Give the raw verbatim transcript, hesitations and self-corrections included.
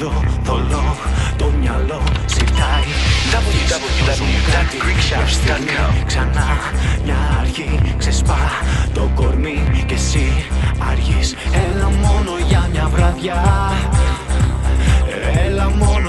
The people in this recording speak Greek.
εδώ θολό το μυαλό ζητάει double-u double-u double-u dot greek shops dot com. Ξανά μια αρχή ξεσπά το κορμί και εσύ αργείς. Έλα μόνο για μια βραδιά, έλα μόνο